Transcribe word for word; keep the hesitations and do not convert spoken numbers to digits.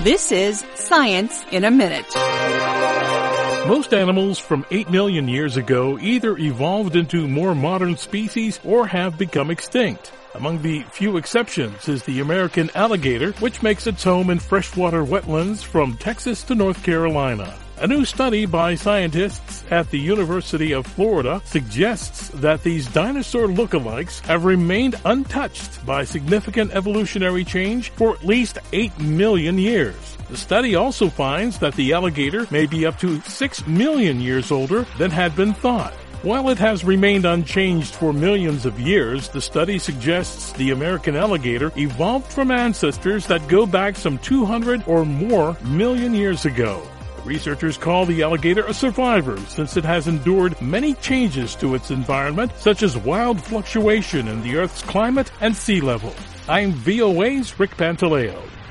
This is Science in a Minute. Most animals from eight million years ago either evolved into more modern species or have become extinct. Among the few exceptions is the American alligator, which makes its home in freshwater wetlands from Texas to North Carolina. A new study by scientists at the University of Florida suggests that these dinosaur lookalikes have remained untouched by significant evolutionary change for at least eight million years. The study also finds that the alligator may be up to six million years older than had been thought. While it has remained unchanged for millions of years, the study suggests the American alligator evolved from ancestors that go back some two hundred or more million years ago. Researchers call the alligator a survivor since it has endured many changes to its environment, such as wild fluctuation in the Earth's climate and sea level. I'm V O A's Rick Pantaleo.